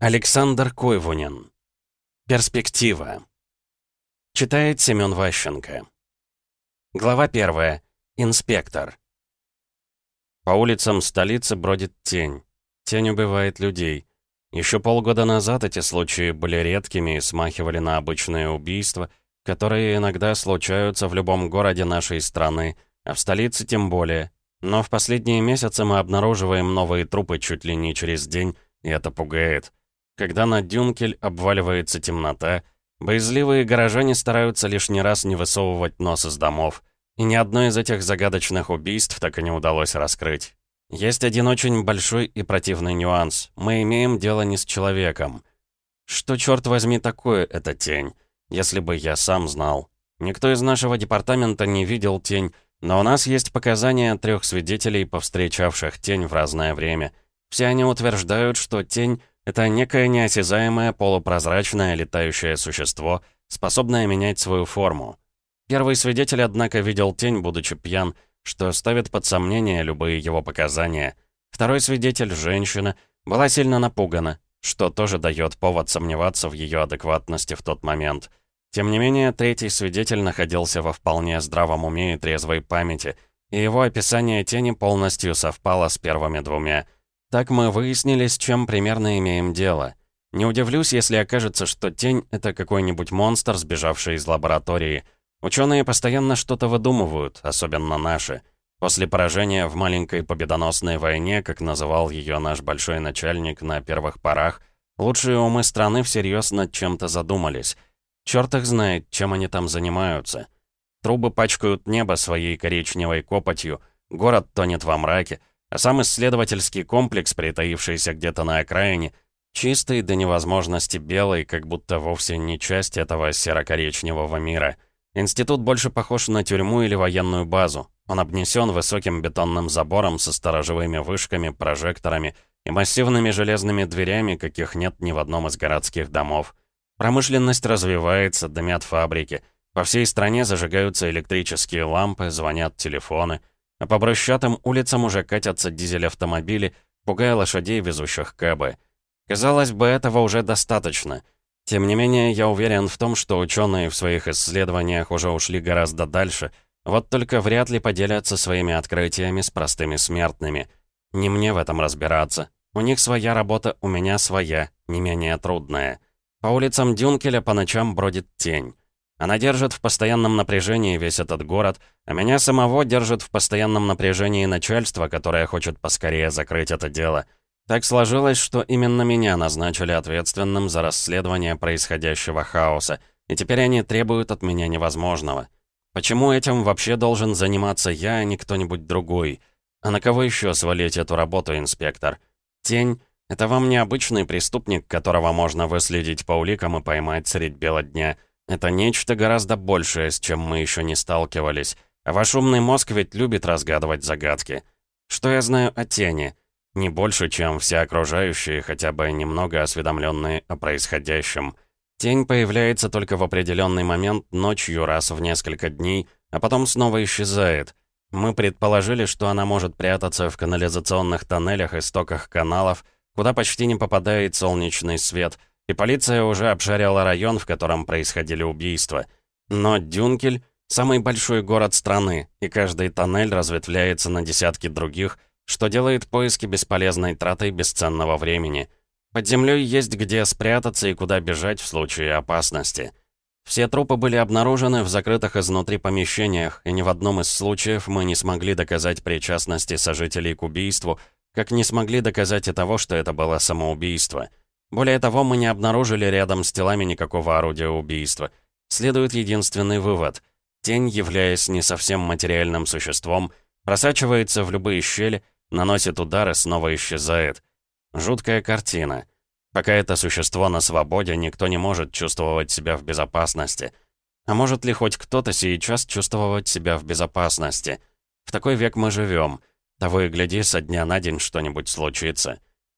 Александр Койвунин. Перспектива. Читает Семён Ващенко. Глава 1. Инспектор. По улицам столицы бродит тень. Тень убивает людей. Еще полгода назад эти случаи были редкими и смахивали на обычные убийства, которые иногда случаются в любом городе нашей страны, а в столице тем более. Но в последние месяцы мы обнаруживаем новые трупы чуть ли не через день, и это пугает. Когда на Дюнкель обваливается темнота, боязливые горожане стараются лишний раз не высовывать нос из домов, и ни одно из этих загадочных убийств так и не удалось раскрыть. Есть один очень большой и противный нюанс. Мы имеем дело не с человеком. Что, черт возьми, такое эта тень? Если бы я сам знал. Никто из нашего департамента не видел тень, но у нас есть показания 3 свидетелей, повстречавших тень в разное время. Все они утверждают, что тень — это некое неосязаемое полупрозрачное летающее существо, способное менять свою форму. Первый свидетель, однако, видел тень, будучи пьян, что ставит под сомнение любые его показания. Второй свидетель, женщина, была сильно напугана, что тоже дает повод сомневаться в ее адекватности в тот момент. Тем не менее, третий свидетель находился во вполне здравом уме и трезвой памяти, и его описание тени полностью совпало с первыми 2. Так мы выяснили, с чем примерно имеем дело. Не удивлюсь, если окажется, что тень — это какой-нибудь монстр, сбежавший из лаборатории. Ученые постоянно что-то выдумывают, особенно наши. После поражения в маленькой победоносной войне, как называл ее наш большой начальник на первых порах, лучшие умы страны всерьез над чем-то задумались. Черт их знает, чем они там занимаются. Трубы пачкают небо своей коричневой копотью, город тонет во мраке, а сам исследовательский комплекс, притаившийся где-то на окраине, чистый до невозможности белый, как будто вовсе не часть этого серо-коричневого мира. Институт больше похож на тюрьму или военную базу. Он обнесен высоким бетонным забором со сторожевыми вышками, прожекторами и массивными железными дверями, каких нет ни в одном из городских домов. Промышленность развивается, дымят фабрики. По всей стране зажигаются электрические лампы, звонят телефоны. А по брусчатым улицам уже катятся дизель-автомобили, пугая лошадей, везущих кэбы. Казалось бы, этого уже достаточно. Тем не менее, я уверен в том, что ученые в своих исследованиях уже ушли гораздо дальше, вот только вряд ли поделятся своими открытиями с простыми смертными. Не мне в этом разбираться. У них своя работа, у меня своя, не менее трудная. По улицам Дюнкеля по ночам бродит тень. Она держит в постоянном напряжении весь этот город, а меня самого держит в постоянном напряжении начальство, которое хочет поскорее закрыть это дело. Так сложилось, что именно меня назначили ответственным за расследование происходящего хаоса, и теперь они требуют от меня невозможного. Почему этим вообще должен заниматься я, а не кто-нибудь другой? А на кого еще свалить эту работу, инспектор? Тень — это вам не обычный преступник, которого можно выследить по уликам и поймать средь бела дня. Это нечто гораздо большее, с чем мы еще не сталкивались. А ваш умный мозг ведь любит разгадывать загадки. Что я знаю о тени? Не больше, чем все окружающие, хотя бы немного осведомленные о происходящем. Тень появляется только в определенный момент ночью раз в несколько дней, а потом снова исчезает. Мы предположили, что она может прятаться в канализационных тоннелях и стоках каналов, куда почти не попадает солнечный свет, и полиция уже обшарила район, в котором происходили убийства. Но Дюнкель — самый большой город страны, и каждый тоннель разветвляется на десятки других, что делает поиски бесполезной тратой бесценного времени. Под землей есть где спрятаться и куда бежать в случае опасности. Все трупы были обнаружены в закрытых изнутри помещениях, и ни в одном из случаев мы не смогли доказать причастности сожителей к убийству, как не смогли доказать и того, что это было самоубийство. Более того, мы не обнаружили рядом с телами никакого орудия убийства. Следует единственный вывод. Тень, являясь не совсем материальным существом, просачивается в любые щели, наносит удар и снова исчезает. Жуткая картина. Пока это существо на свободе, никто не может чувствовать себя в безопасности. А может ли хоть кто-то сейчас чувствовать себя в безопасности? В такой век мы живем. Того и гляди, со дня на день что-нибудь случится.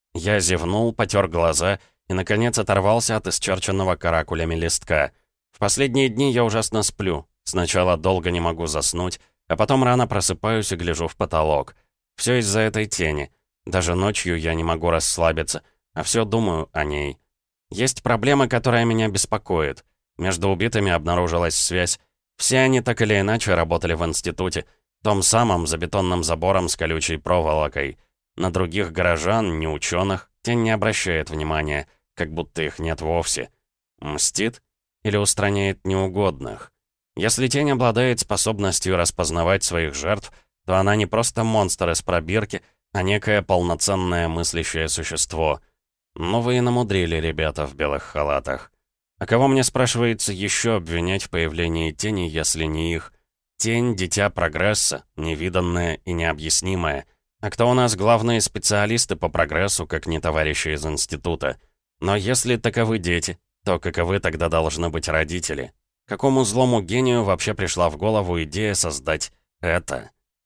Я зевнул, потер глаза и, наконец, оторвался от исчерченного каракулями листка. В последние дни я ужасно сплю. Сначала долго не могу заснуть, а потом рано просыпаюсь и гляжу в потолок. Все из-за этой тени. Даже ночью я не могу расслабиться. а все думаю о ней. Есть проблема, которая меня беспокоит. Между убитыми обнаружилась связь. Все они так или иначе работали в институте, том самом за бетонным забором с колючей проволокой. На других горожан, не ученых, тень не обращает внимания, как будто их нет вовсе. Мстит? Или устраняет неугодных? Если тень обладает способностью распознавать своих жертв, то она не просто монстр из пробирки, а некое полноценное мыслящее существо. Ну вы и намудрили, ребята в белых халатах. А кого мне, спрашивается, еще обвинять в появлении тени, если не их? Тень — дитя прогресса, невиданное и необъяснимое. А кто у нас главные специалисты по прогрессу, как не товарищи из института? Но если таковы дети, то каковы тогда должны быть родители? Какому злому гению вообще пришла в голову идея создать это?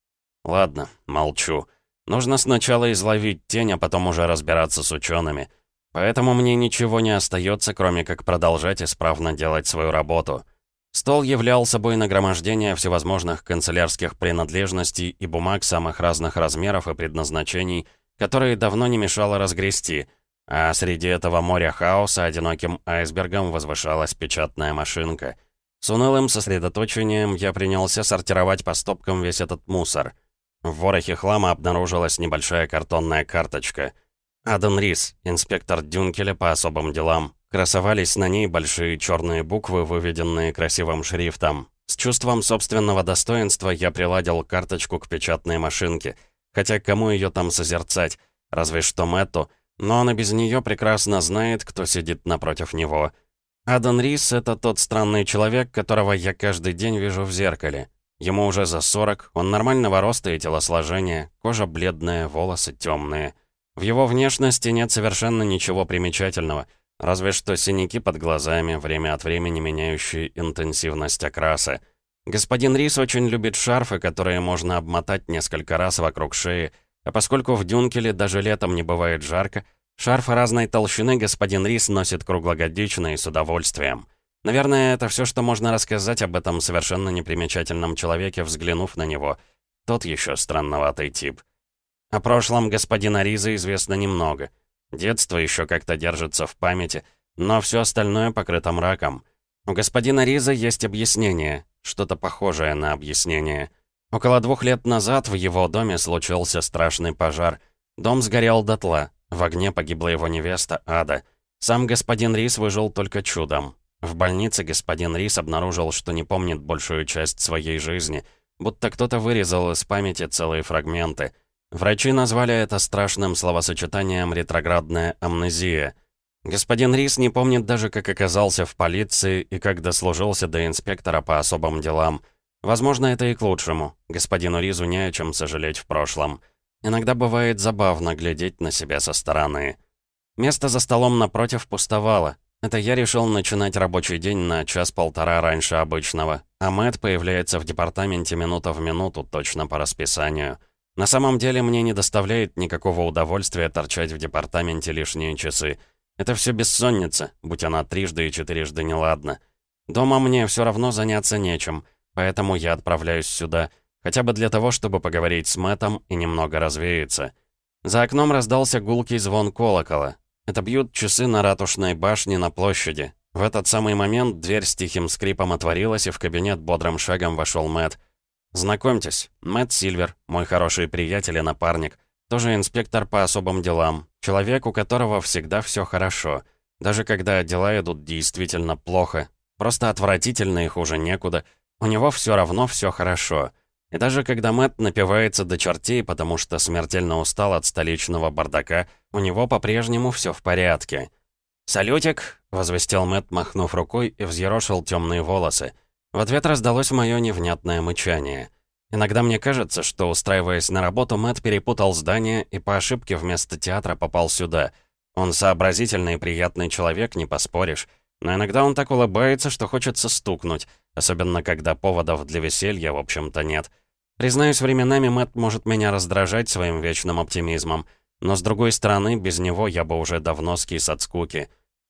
Ладно, молчу. Нужно сначала изловить тень, а потом уже разбираться с учеными. Поэтому мне ничего не остается, кроме как продолжать исправно делать свою работу. Стол являл собой нагромождение всевозможных канцелярских принадлежностей и бумаг самых разных размеров и предназначений, которые давно не мешало разгрести, а среди этого моря хаоса одиноким айсбергом возвышалась печатная машинка. С унылым сосредоточением я принялся сортировать по стопкам весь этот мусор. В ворохе хлама обнаружилась небольшая картонная карточка. Аден Рис, инспектор Дюнкеля по особым делам. Красовались на ней большие черные буквы, выведенные красивым шрифтом. С чувством собственного достоинства я приладил карточку к печатной машинке. Хотя кому ее там созерцать? Разве что Мэтту. Но он и без нее прекрасно знает, кто сидит напротив него. Аден Рис — это тот странный человек, которого я каждый день вижу в зеркале. Ему уже за 40, он нормального роста и телосложения, кожа бледная, волосы темные. В его внешности нет совершенно ничего примечательного, разве что синяки под глазами, время от времени меняющие интенсивность окраса. Господин Рис очень любит шарфы, которые можно обмотать несколько раз вокруг шеи, а поскольку в Дюнкеле даже летом не бывает жарко, шарфы разной толщины господин Рис носит круглогодично и с удовольствием. Наверное, это все, что можно рассказать об этом совершенно непримечательном человеке, взглянув на него. Тот еще странноватый тип. О прошлом господина Риза известно немного. Детство еще как-то держится в памяти, но все остальное покрыто мраком. У господина Риза есть объяснение, что-то похожее на объяснение. Около 2 лет назад в его доме случился страшный пожар. Дом сгорел дотла, в огне погибла его невеста Ада. Сам господин Риз выжил только чудом. В больнице господин Рис обнаружил, что не помнит большую часть своей жизни, будто кто-то вырезал из памяти целые фрагменты. Врачи назвали это страшным словосочетанием «ретроградная амнезия». Господин Рис не помнит даже, как оказался в полиции и как дослужился до инспектора по особым делам. Возможно, это и к лучшему. Господину Ризу не о чем сожалеть в прошлом. Иногда бывает забавно глядеть на себя со стороны. Место за столом напротив пустовало. Это я решил начинать рабочий день на 1-1.5 раньше обычного, а Мэтт появляется в департаменте минута в минуту, точно по расписанию. На самом деле мне не доставляет никакого удовольствия торчать в департаменте лишние часы. Это все бессонница, будь она трижды и четырежды неладна. Дома мне все равно заняться нечем, поэтому я отправляюсь сюда, хотя бы для того, чтобы поговорить с Мэттом и немного развеяться. За окном раздался гулкий звон колокола. Это бьют часы на ратушной башне на площади. В этот самый момент дверь с тихим скрипом отворилась, и в кабинет бодрым шагом вошел Мэтт. «Знакомьтесь, Мэтт Сильвер, мой хороший приятель и напарник, тоже инспектор по особым делам, человек, у которого всегда все хорошо, даже когда дела идут действительно плохо, просто отвратительно и хуже некуда, у него все равно все хорошо». И даже когда Мэтт напивается до чертей, потому что смертельно устал от столичного бардака, у него по-прежнему все в порядке. «Салютик!» — возвестил Мэтт, махнув рукой, и взъерошил темные волосы. В ответ раздалось мое невнятное мычание. Иногда мне кажется, что, устраиваясь на работу, Мэтт перепутал здание и по ошибке вместо театра попал сюда. Он сообразительный и приятный человек, не поспоришь. Но иногда он так улыбается, что хочется стукнуть, особенно когда поводов для веселья, в общем-то, нет. Признаюсь, временами Мэтт может меня раздражать своим вечным оптимизмом, но, с другой стороны, без него я бы уже давно скис от скуки.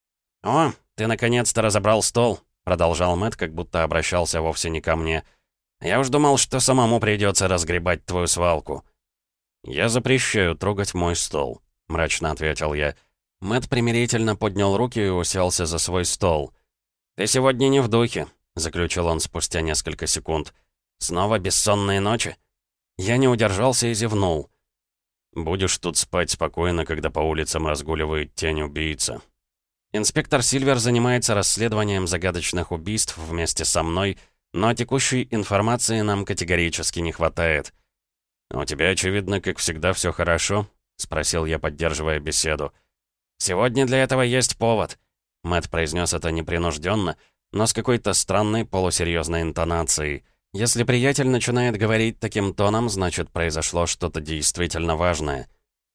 «О, ты наконец-то разобрал стол», — продолжал Мэтт, как будто обращался вовсе не ко мне. «Я уж думал, что самому придется разгребать твою свалку». «Я запрещаю трогать мой стол», — мрачно ответил я. Мэтт примирительно поднял руки и уселся за свой стол. «Ты сегодня не в духе», — заключил он спустя несколько секунд. «Снова бессонные ночи?» Я не удержался и зевнул. «Будешь тут спать спокойно, когда по улицам разгуливает тень убийца». Инспектор Сильвер занимается расследованием загадочных убийств вместе со мной, но текущей информации нам категорически не хватает. «У тебя, очевидно, как всегда, все хорошо?» — спросил я, поддерживая беседу. «Сегодня для этого есть повод», — Мэтт произнес это непринужденно, но с какой-то странной полусерьезной интонацией. Если приятель начинает говорить таким тоном, значит, произошло что-то действительно важное.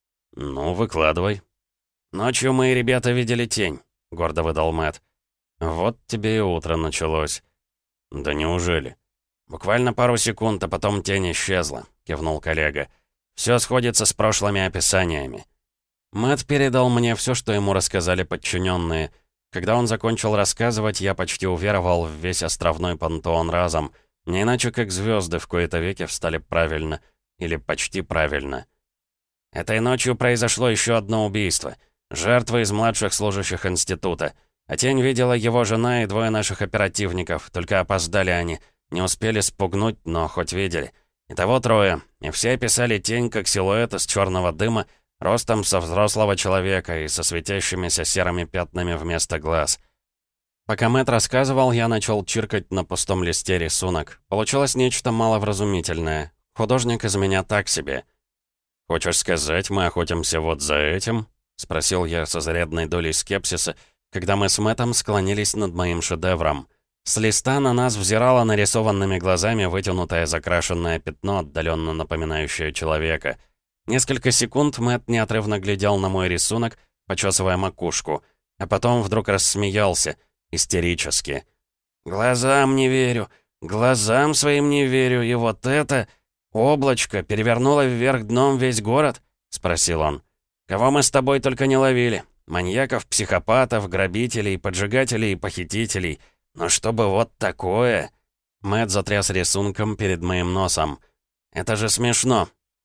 «Ну, выкладывай». «Ночью мои ребята видели тень», — гордо выдал Мэтт. «Вот тебе и утро началось». «Да неужели?» «Буквально пару секунд, а потом тень исчезла», — кивнул коллега. «Все сходится с прошлыми описаниями». Мэтт передал мне все, что ему рассказали подчиненные. Когда он закончил рассказывать, я почти уверовал в весь островной пантеон разом. Не иначе, как звезды в кои-то веки встали правильно. Или почти правильно. Этой ночью произошло еще одно убийство. Жертва из младших служащих института. А тень видела его жена и двое наших оперативников. Только опоздали они. Не успели спугнуть, но хоть видели. Итого трое. И все описали тень как силуэт из черного дыма, ростом со взрослого человека и со светящимися серыми пятнами вместо глаз. Пока Мэтт рассказывал, я начал чиркать на пустом листе рисунок. Получилось нечто маловразумительное. Художник из меня так себе. «Хочешь сказать, мы охотимся вот за этим?» — спросил я с изрядной долей скепсиса, когда мы с Мэттом склонились над моим шедевром. С листа на нас взирало нарисованными глазами вытянутое закрашенное пятно, отдаленно напоминающее человека. Несколько секунд Мэтт неотрывно глядел на мой рисунок, почесывая макушку, а потом вдруг рассмеялся, истерически. «Глазам не верю, глазам своим не верю, и вот это... облачко перевернуло вверх дном весь город?» — спросил он. «Кого мы с тобой только не ловили? Маньяков, психопатов, грабителей, поджигателей и похитителей. Но чтобы вот такое...» Мэтт затряс рисунком перед моим носом. «Это же смешно!»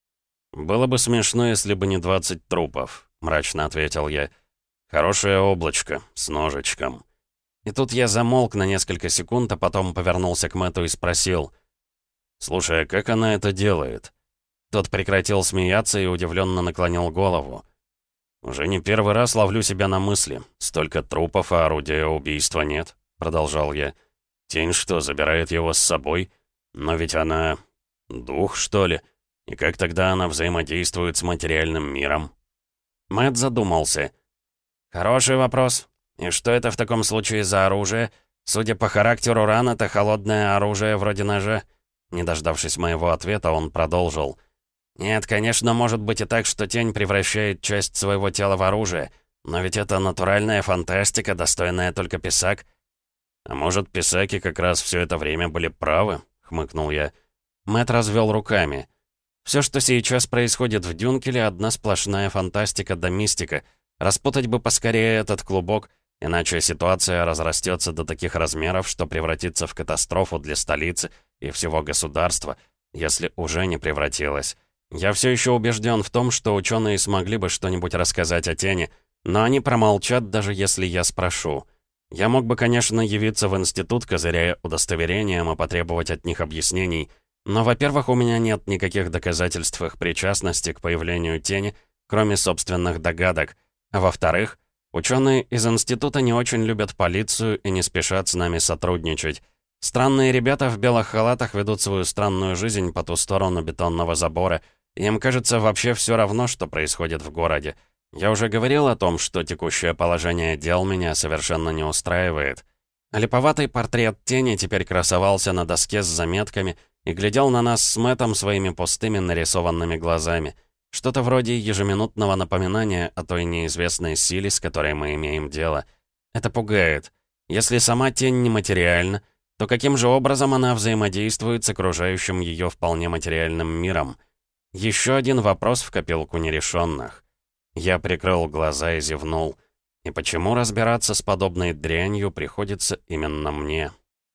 «Было бы смешно, если бы не 20 трупов», — мрачно ответил я. «Хорошее облачко, с ножичком». И тут я замолк на несколько секунд, а потом повернулся к Мэтту и спросил. «Слушай, а как она это делает?» Тот прекратил смеяться и удивленно наклонил голову. «Уже не первый раз ловлю себя на мысли. Столько трупов, а орудия убийства нет», — продолжал я. «Тень что, забирает его с собой? Но ведь она... дух, что ли? И как тогда она взаимодействует с материальным миром?» Мэтт задумался. «Хороший вопрос. И что это в таком случае за оружие? Судя по характеру ран, это холодное оружие вроде ножа». Не дождавшись моего ответа, он продолжил. «Нет, конечно, может быть и так, что тень превращает часть своего тела в оружие. Но ведь это натуральная фантастика, достойная только писак». «А может, писаки как раз все это время были правы?» — хмыкнул я. Мэтт развел руками. «Все, что сейчас происходит в Дюнкеле, одна сплошная фантастика да мистика. Распутать бы поскорее этот клубок, иначе ситуация разрастется до таких размеров, что превратится в катастрофу для столицы и всего государства, если уже не превратилась. Я все еще убежден в том, что ученые смогли бы что-нибудь рассказать о тени, но они промолчат, даже если я спрошу. Я мог бы, конечно, явиться в институт, козыряя удостоверением, и потребовать от них объяснений, но, во-первых, у меня нет никаких доказательств их причастности к появлению тени, кроме собственных догадок, а во-вторых, ученые из института не очень любят полицию и не спешат с нами сотрудничать. Странные ребята в белых халатах ведут свою странную жизнь по ту сторону бетонного забора. Им кажется вообще все равно, что происходит в городе. Я уже говорил о том, что текущее положение дел меня совершенно не устраивает. Липоватый портрет тени теперь красовался на доске с заметками и глядел на нас с Мэттом своими пустыми нарисованными глазами. Что-то вроде ежеминутного напоминания о той неизвестной силе, с которой мы имеем дело. Это пугает. Если сама тень нематериальна, то каким же образом она взаимодействует с окружающим ее вполне материальным миром? Еще один вопрос в копилку нерешенных. Я прикрыл глаза и зевнул. И почему разбираться с подобной дрянью приходится именно мне?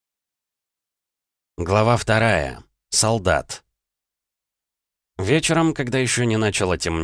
Глава 2. Солдат. Вечером, когда еще не начало темнеть,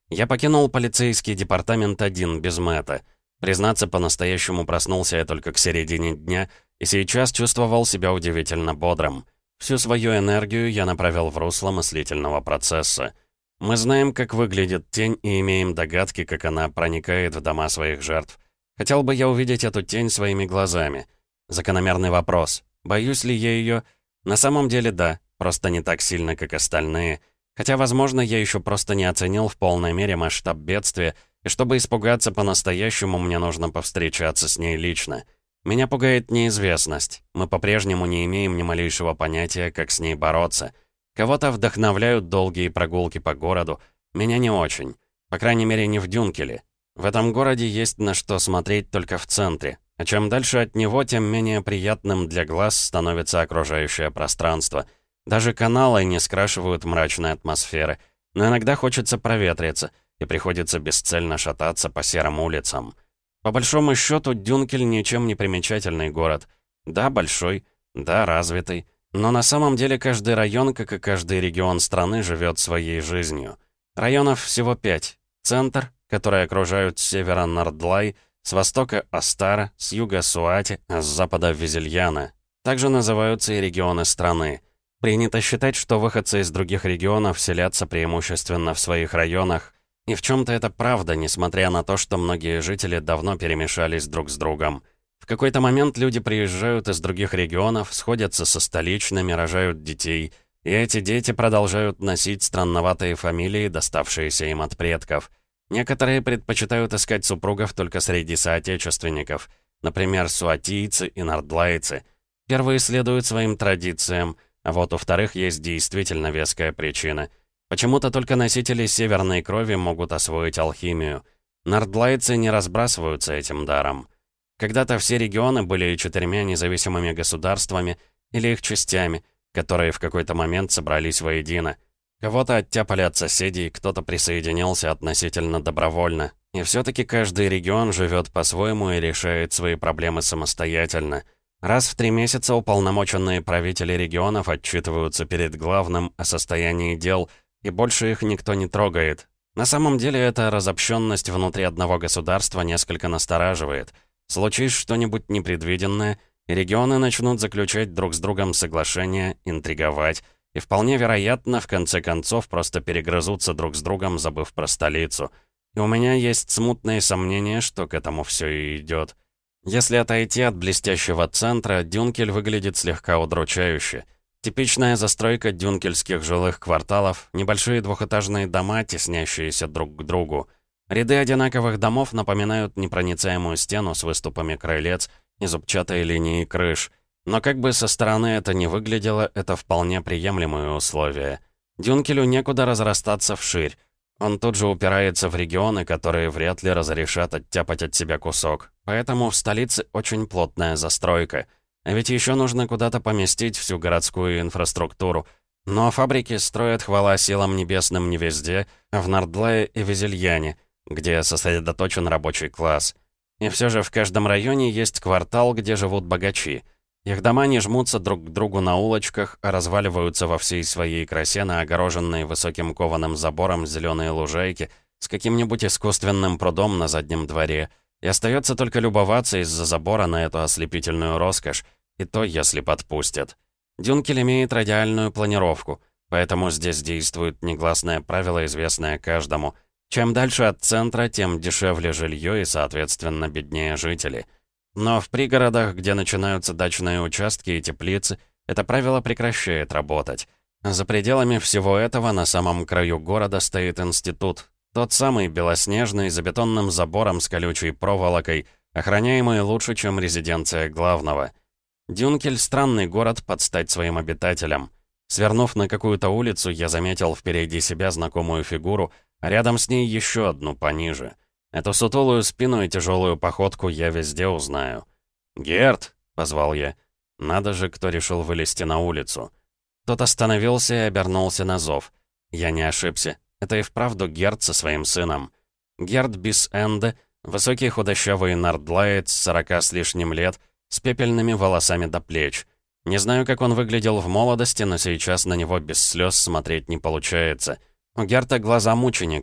Я покинул полицейский департамент один, без Мэтта. Признаться, по-настоящему проснулся я только к середине дня, и сейчас чувствовал себя удивительно бодрым. Всю свою энергию я направил в русло мыслительного процесса. Мы знаем, как выглядит тень, и имеем догадки, как она проникает в дома своих жертв. Хотел бы я увидеть эту тень своими глазами. Закономерный вопрос. Боюсь ли я ее? На самом деле да, просто не так сильно, как остальные. Хотя, возможно, я еще просто не оценил в полной мере масштаб бедствия, и чтобы испугаться по-настоящему, мне нужно повстречаться с ней лично. Меня пугает неизвестность. Мы по-прежнему не имеем ни малейшего понятия, как с ней бороться. Кого-то вдохновляют долгие прогулки по городу. Меня не очень. По крайней мере, не в Дюнкеле. В этом городе есть на что смотреть только в центре. А чем дальше от него, тем менее приятным для глаз становится окружающее пространство. Даже каналы не скрашивают мрачной атмосферы. Но иногда хочется проветриться, и приходится бесцельно шататься по серым улицам. По большому счету, Дюнкель ничем не примечательный город. Да, большой, да, развитый. Но на самом деле каждый район, как и каждый регион страны, живет своей жизнью. Районов всего 5. Центр, который окружают с севера Нордлай, с востока Астара, с юга Суати, а с запада Визельяна. Также называются и регионы страны. Принято считать, что выходцы из других регионов селятся преимущественно в своих районах, и в чем-то это правда, несмотря на то, что многие жители давно перемешались друг с другом. В какой-то момент люди приезжают из других регионов, сходятся со столичными, рожают детей, и эти дети продолжают носить странноватые фамилии, доставшиеся им от предков. Некоторые предпочитают искать супругов только среди соотечественников, например, суатийцы и нордлайцы. Первые следуют своим традициям, а вот у вторых есть действительно веская причина. Почему-то только носители северной крови могут освоить алхимию. Нордлайцы не разбрасываются этим даром. Когда-то все регионы были 4 независимыми государствами или их частями, которые в какой-то момент собрались воедино. Кого-то оттяпали от соседей, кто-то присоединился относительно добровольно. И все-таки каждый регион живет по-своему и решает свои проблемы самостоятельно. Раз в 3 месяца уполномоченные правители регионов отчитываются перед главным о состоянии дел, и больше их никто не трогает. На самом деле эта разобщенность внутри одного государства несколько настораживает. Случись что-нибудь непредвиденное, и регионы начнут заключать друг с другом соглашения, интриговать, и вполне вероятно, в конце концов, просто перегрызутся друг с другом, забыв про столицу. И у меня есть смутные сомнения, что к этому все и идет. Если отойти от блестящего центра, Дюнкель выглядит слегка удручающе. Типичная застройка дюнкельских жилых кварталов, небольшие двухэтажные дома, теснящиеся друг к другу. Ряды одинаковых домов напоминают непроницаемую стену с выступами крылец и зубчатой линией крыш. Но как бы со стороны это ни выглядело, это вполне приемлемые условия. Дюнкелю некуда разрастаться вширь. Он тут же упирается в регионы, которые вряд ли разрешат оттяпать от себя кусок. Поэтому в столице очень плотная застройка. А ведь еще нужно куда-то поместить всю городскую инфраструктуру. Но фабрики строят, хвала силам небесным, не везде, а в Нордлае и Визельяне, где сосредоточен рабочий класс. И все же в каждом районе есть квартал, где живут богачи. Их дома не жмутся друг к другу на улочках, а разваливаются во всей своей красе на огороженные высоким кованым забором зеленые лужайки с каким-нибудь искусственным прудом на заднем дворе. И остается только любоваться из-за забора на эту ослепительную роскошь, и то, если подпустят. Дюнкель имеет радиальную планировку, поэтому здесь действует негласное правило, известное каждому. Чем дальше от центра, тем дешевле жилье и, соответственно, беднее жители. Но в пригородах, где начинаются дачные участки и теплицы, это правило прекращает работать. За пределами всего этого на самом краю города стоит институт. Тот самый белоснежный, за бетонным забором с колючей проволокой, охраняемый лучше, чем резиденция главного. Дюнкель — странный город под стать своим обитателям. Свернув на какую-то улицу, я заметил впереди себя знакомую фигуру, а рядом с ней еще одну пониже. Эту сутулую спину и тяжелую походку я везде узнаю. «Герт!» — позвал я. Надо же, кто решил вылезти на улицу. Тот остановился и обернулся на зов. Я не ошибся. Это и вправду Герт со своим сыном. Герт бис Энде, высокий худощавый нордлаец, 40 с лишним лет, с пепельными волосами до плеч. Не знаю, как он выглядел в молодости, но сейчас на него без слез смотреть не получается. У Герта глаза мученика.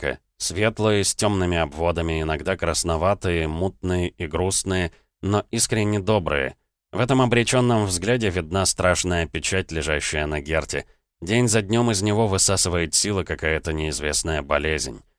Светлые, с темными обводами, иногда красноватые, мутные и грустные, но искренне добрые. В этом обреченном взгляде видна страшная печать, лежащая на Герте. День за днем из него высасывает силы какая-то неизвестная болезнь.